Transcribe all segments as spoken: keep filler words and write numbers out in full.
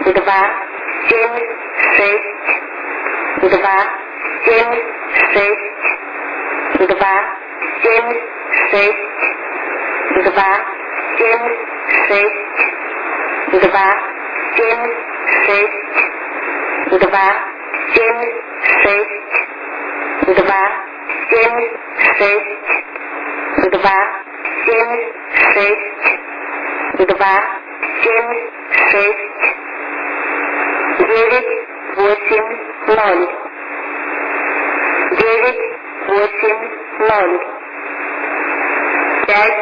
два, семь, шесть, два, семь, шесть, два, семь, шесть, два, семь, шесть, два, семь, шесть, два, семь, шесть, два, семь, шесть, два, семь, шесть, два, семь, шесть, девять, восемь, ноль, девять, восемь, ноль, пять,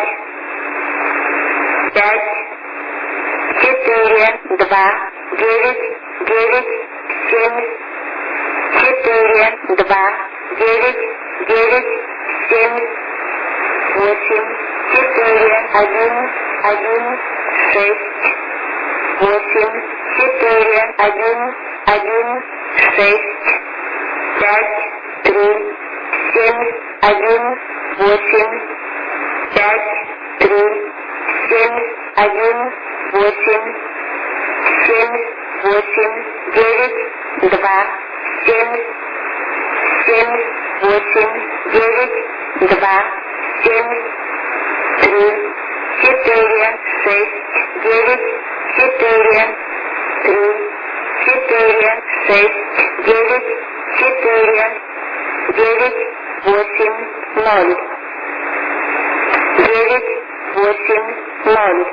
пять, четыре, два, девять, девять, семь, четыре, два, девять, девять, семь, восемь, четыре, один, один, шесть, восемь, четыре, один, один, шесть, пять, три, семь, один, восемь, пять, три, семь, один, восемь, семь, восемь, девять, два, семь, семь, восемь, девять, два, семь, три, четыре, шесть, девять, четыре, три, четыре, шесть, девять, четыре, девять, восемь, ноль, девять, восемь, ноль,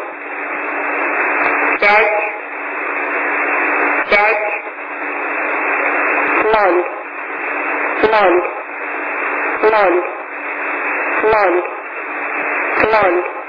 пять, пять, ноль, ноль, ноль, ноль, ноль.